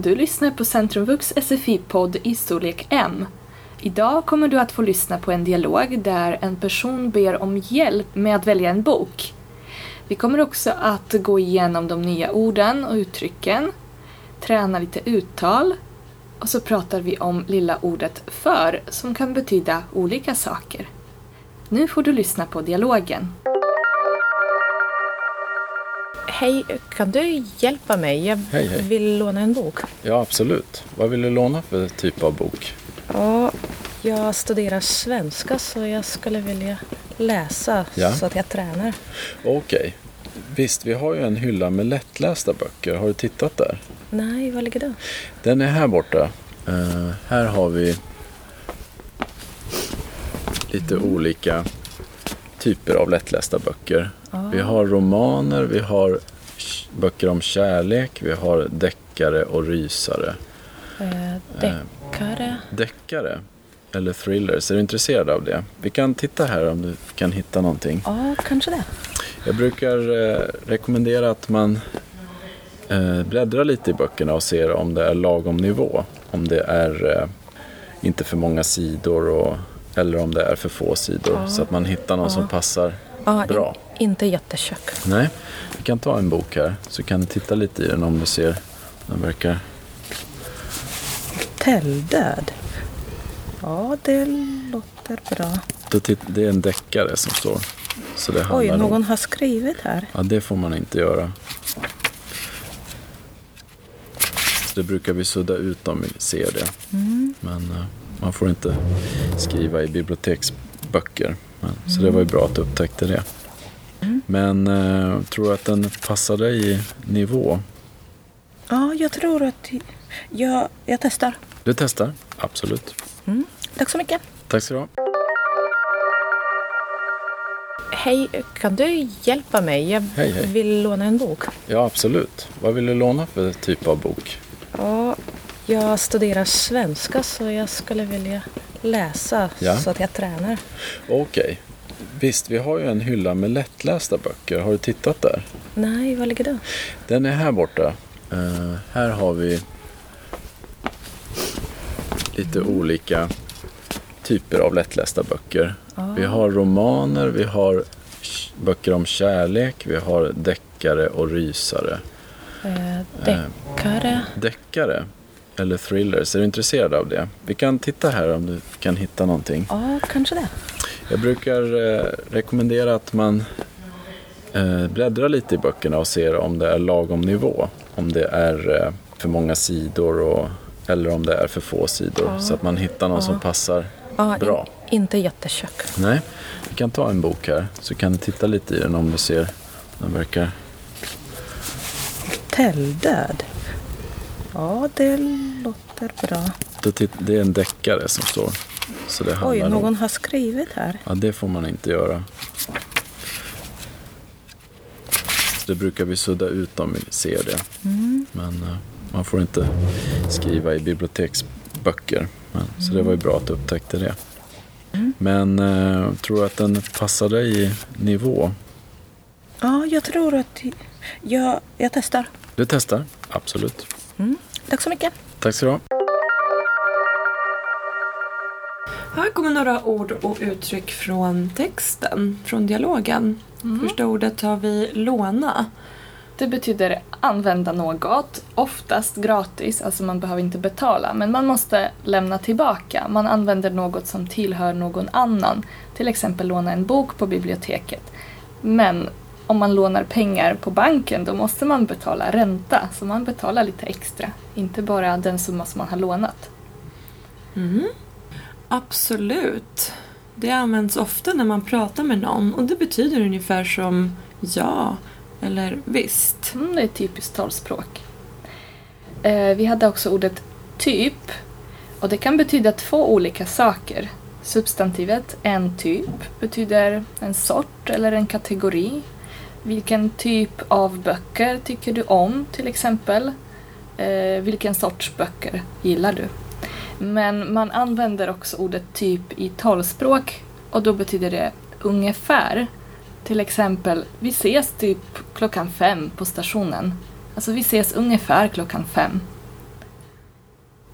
Du lyssnar på Centrumvux SFI-podd i storlek M. Idag kommer du att få lyssna på en dialog där en person ber om hjälp med att välja en bok. Vi kommer också att gå igenom de nya orden och uttrycken, träna lite uttal och så pratar vi om lilla ordet för som kan betyda olika saker. Nu får du lyssna på dialogen. Hej, kan du hjälpa mig? Jag vill låna en bok. Ja, absolut. Vad vill du låna för typ av bok? Ja, jag studerar svenska så jag skulle vilja läsa så att jag tränar. Okej. Visst, vi har ju en hylla med lättlästa böcker. Har du tittat där? Nej, var ligger den? Den är här borta. Här har vi lite olika typer av lättlästa böcker. Vi har romaner, vi har böcker om kärlek, vi har deckare och rysare. Deckare eller thrillers. Är du intresserad av det? Vi kan titta här om du kan hitta någonting. Ja, kanske det. Jag brukar rekommendera att man bläddrar lite i böckerna och ser om det är lagom nivå. Om det är inte för många sidor eller om det är för få sidor. Så att man hittar någon som passar bra. Inte jättetjock. Nej, vi kan ta en bok här så kan du titta lite i den om du ser. Den verkar... Täldöd. Ja, det låter bra. Det är en deckare som står. Så det någon har skrivit här. Ja, det får man inte göra. Så det brukar vi sudda ut om vi ser det. Men man får inte skriva i biblioteksböcker. Så det var ju bra att du upptäckte det. Men tror du att den passar dig i nivå? Ja, jag tror att jag testar. Du testar? Absolut. Tack så mycket. Tack så du ha. Hej, kan du hjälpa mig? Jag vill låna en bok. Ja, absolut. Vad vill du låna för typ av bok? Ja, jag studerar svenska så jag skulle vilja läsa så att jag tränar. Okej. Visst, vi har ju en hylla med lättlästa böcker. Har du tittat där? Nej, var ligger den? Den är här borta. Här har vi lite olika typer av lättlästa böcker. Vi har romaner, vi har böcker om kärlek, vi har deckare och rysare. Deckare eller thrillers. Är du intresserad av det? Vi kan titta här om du kan hitta någonting. Ja, kanske det. Jag brukar rekommendera att man bläddrar lite i böckerna och ser om det är lagom nivå. Om det är för många sidor eller om det är för få sidor. Så att man hittar någon som passar bra. Inte jättetjock. Nej, vi kan ta en bok här så kan du titta lite i den om du ser. Den verkar... Täldöd. Ja, det låter bra. Det är en deckare som står. Så det någon har skrivit här. Ja, det får man inte göra. Så det brukar vi sudda ut om vi ser det. Men man får inte skriva i biblioteksböcker. Så det var ju bra att du upptäckte det. Men tror du att den passar dig i nivå? Ja, jag tror att jag testar. Du testar? Absolut. Tack så mycket. Tack så du ha. Här kommer några ord och uttryck från texten, från dialogen. Första ordet har vi låna. Det betyder använda något, oftast gratis, alltså man behöver inte betala. Men man måste lämna tillbaka. Man använder något som tillhör någon annan. Till exempel låna en bok på biblioteket. Men om man lånar pengar på banken då måste man betala ränta. Så man betalar lite extra. Inte bara den summa som man har lånat. Absolut. Det används ofta när man pratar med någon. Och det betyder ungefär som ja eller visst. Det är typiskt talspråk. Vi hade också ordet typ. Och det kan betyda två olika saker. Substantivet en typ betyder en sort eller en kategori. Vilken typ av böcker tycker du om till exempel? Vilken sorts böcker gillar du? Men man använder också ordet typ i talspråk och då betyder det ungefär. Till exempel, vi ses typ 5:00 på stationen. Alltså vi ses ungefär 5:00.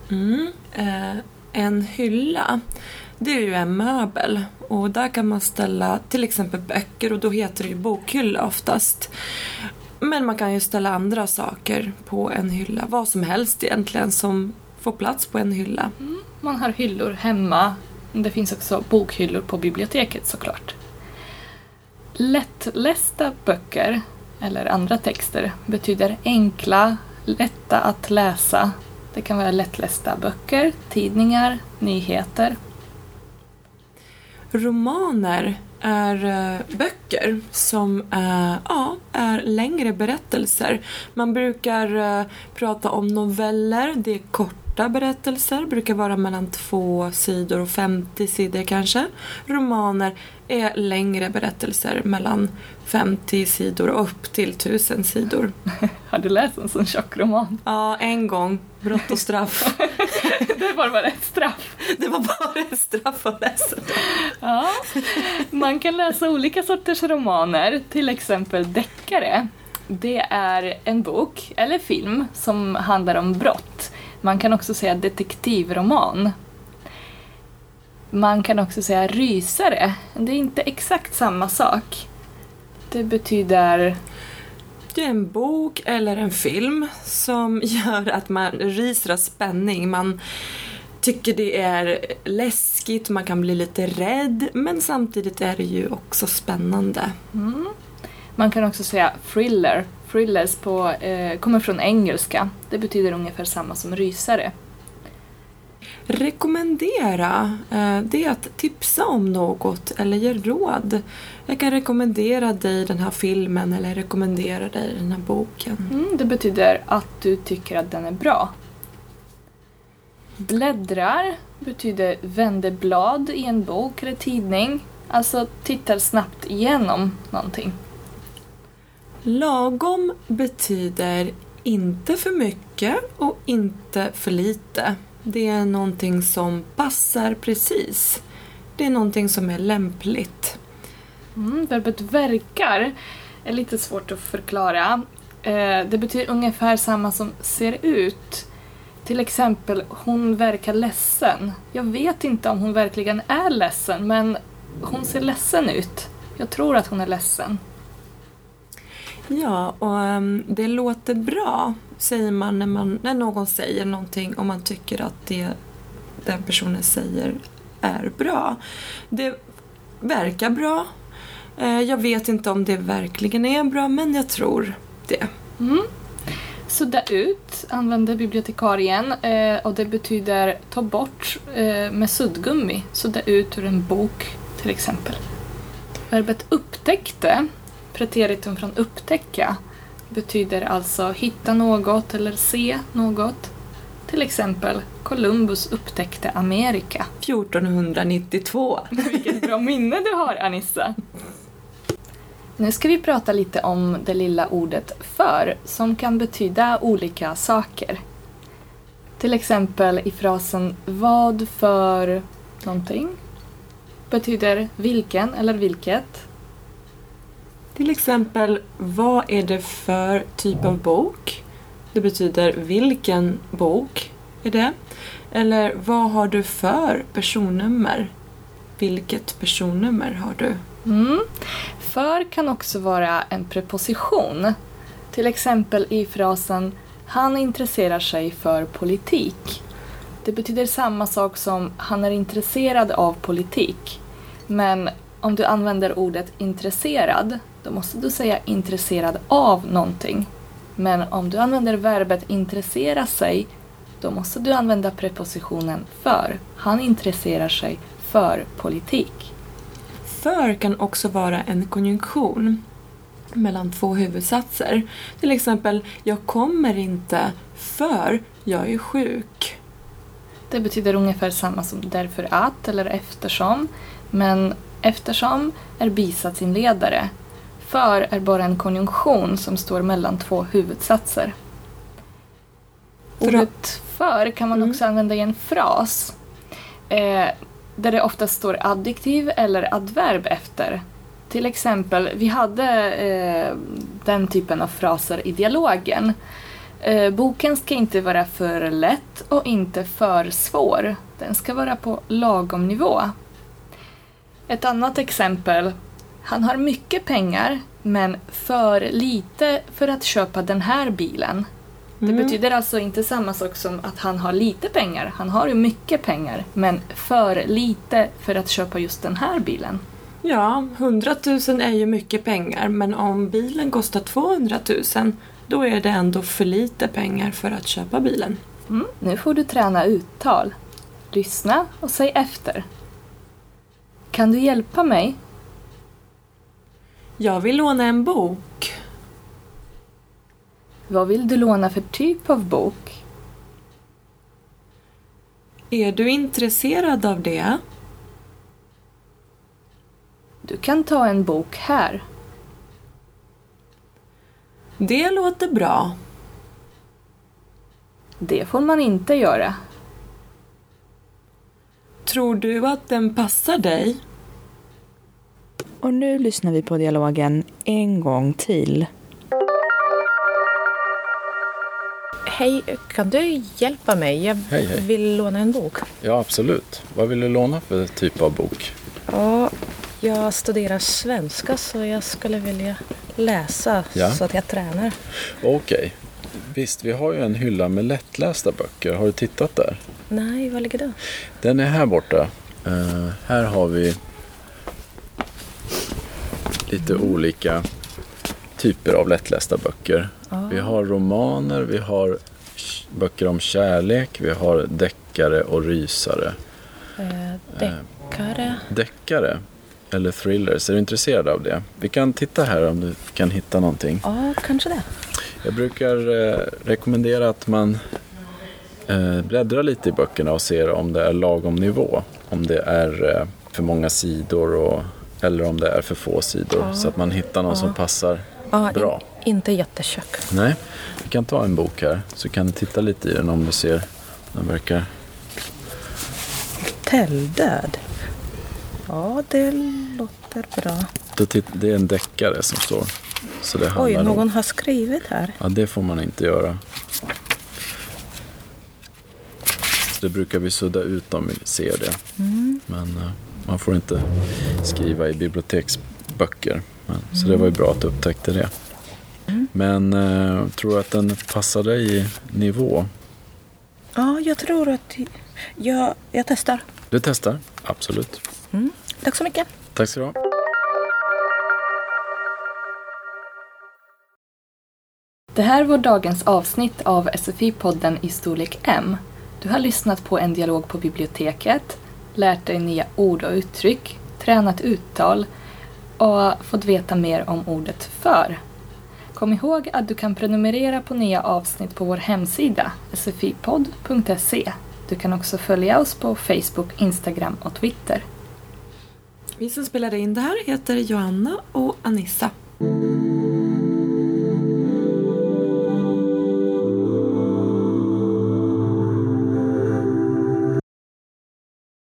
En hylla, det är ju en möbel. Och där kan man ställa till exempel böcker, och då heter det ju bokhylla oftast. Men man kan ju ställa andra saker på en hylla. Vad som helst egentligen som får plats på en hylla. Man har hyllor hemma. Det finns också bokhyllor på biblioteket såklart. Lättlästa böcker eller andra texter betyder enkla, lätta att läsa. Det kan vara lättlästa böcker, tidningar, nyheter. Romaner är böcker som är längre berättelser. Man brukar prata om noveller, det är korta berättelser, brukar vara mellan 2 sidor och 50 sidor kanske. Romaner är längre berättelser mellan 50 sidor och upp till 1000 sidor. Har du läst en sån tjock roman? Ja, en gång. Brott och straff. Det var bara ett straff. Det var bara ett straff att läsa. Ja, man kan läsa olika sorters romaner, till exempel deckare. Det är en bok eller film som handlar om brott. Man kan också säga detektivroman. Man kan också säga rysare. Det är inte exakt samma sak. Det betyder... Det är en bok eller en film som gör att man ryser av spänning. Man tycker det är läskigt, man kan bli lite rädd, men samtidigt är det ju också spännande. Man kan också säga thriller. Thrillers kommer från engelska. Det betyder ungefär samma som rysare. Rekommendera, det är att tipsa om något eller ge råd. Jag kan rekommendera dig den här filmen eller rekommendera dig den här boken. Det betyder att du tycker att den är bra. Bläddrar betyder vänder blad i en bok eller tidning. Alltså tittar snabbt igenom någonting. Lagom betyder inte för mycket och inte för lite. Det är någonting som passar precis. Det är någonting som är lämpligt. Verbet verkar är lite svårt att förklara. Det betyder ungefär samma som ser ut. Till exempel, hon verkar ledsen. Jag vet inte om hon verkligen är ledsen, men hon ser ledsen ut. Jag tror att hon är ledsen. Ja, och det låter bra, säger man när någon säger någonting och man tycker att det den personen säger är bra. Det verkar bra. Jag vet inte om det verkligen är bra, men jag tror det. Sudda ut använder bibliotekarien och det betyder ta bort med suddgummi. Sudda ut ur en bok till exempel. Verbet upptäckte, preteritum från upptäcka, betyder alltså hitta något eller se något. Till exempel Columbus upptäckte Amerika. 1492. Vilket bra minne du har, Anissa. Nu ska vi prata lite om det lilla ordet för, som kan betyda olika saker. Till exempel i frasen vad för någonting betyder vilken eller vilket. Till exempel, vad är det för typ av bok? Det betyder vilken bok är det? Eller vad har du för personnummer? Vilket personnummer har du? För kan också vara en preposition. Till exempel i frasen han intresserar sig för politik. Det betyder samma sak som han är intresserad av politik. Men om du använder ordet intresserad, då måste du säga intresserad av någonting. Men om du använder verbet intressera sig, då måste du använda prepositionen för. Han intresserar sig för politik. För kan också vara en konjunktion mellan två huvudsatser. Till exempel, jag kommer inte för jag är sjuk. Det betyder ungefär samma som därför att eller eftersom. Men eftersom är bisatsinledare. För är bara en konjunktion som står mellan två huvudsatser. Ordet för kan man också använda i en fras. Där det ofta står adjektiv eller adverb efter. Till exempel, vi hade den typen av fraser i dialogen. Boken ska inte vara för lätt och inte för svår. Den ska vara på lagom nivå. Ett annat exempel. Han har mycket pengar men för lite för att köpa den här bilen. Det betyder alltså inte samma sak som att han har lite pengar. Han har ju mycket pengar men för lite för att köpa just den här bilen. Ja, 100 000 är ju mycket pengar, men om bilen kostar 200 000 då är det ändå för lite pengar för att köpa bilen. Nu får du träna uttal. Lyssna och säg efter. Kan du hjälpa mig? Jag vill låna en bok. Vad vill du låna för typ av bok? Är du intresserad av det? Du kan ta en bok här. Det låter bra. Det får man inte göra. Tror du att den passar dig? Och nu lyssnar vi på dialogen en gång till. Hej, kan du hjälpa mig? Jag vill låna en bok. Ja, absolut. Vad vill du låna för typ av bok? Ja, jag studerar svenska så jag skulle vilja läsa så att jag tränar. Okej. Visst, vi har ju en hylla med lättlästa böcker. Har du tittat där? Nej, vad ligger det? Den är här borta. Här har vi lite olika typer av lättlästa böcker. Vi har romaner, vi har böcker om kärlek, vi har deckare och rysare. Deckare eller thrillers. Är du intresserad av det? Vi kan titta här om du kan hitta någonting. Ja, kanske det. Jag brukar rekommendera att man bläddrar lite i böckerna och ser om det är lagom nivå. Om det är för många sidor eller om det är för få sidor. Så att man hittar någon som passar bra. Inte jättetjock. Nej, vi kan ta en bok här så kan du titta lite i den om du ser. Den verkar... Hotelldöd. Ja, det låter bra. Det är en deckare som står. Så det Oj, någon har skrivit här. Ja, det får man inte göra. Det brukar vi sudda ut om vi ser det. Men man får inte skriva i biblioteksböcker. Så det var ju bra att du upptäckte det. Men tror du att den passar dig i nivå? Ja, jag tror att jag testar. Du testar? Absolut. Tack så mycket. Tack så du ha. Det här var dagens avsnitt av SFI-podden i storlek M. Du har lyssnat på en dialog på biblioteket, lärt dig nya ord och uttryck, tränat uttal och fått veta mer om ordet för. Kom ihåg att du kan prenumerera på nya avsnitt på vår hemsida sfipodd.se. Du kan också följa oss på Facebook, Instagram och Twitter. Vi som spelade in det här heter Joanna och Anissa.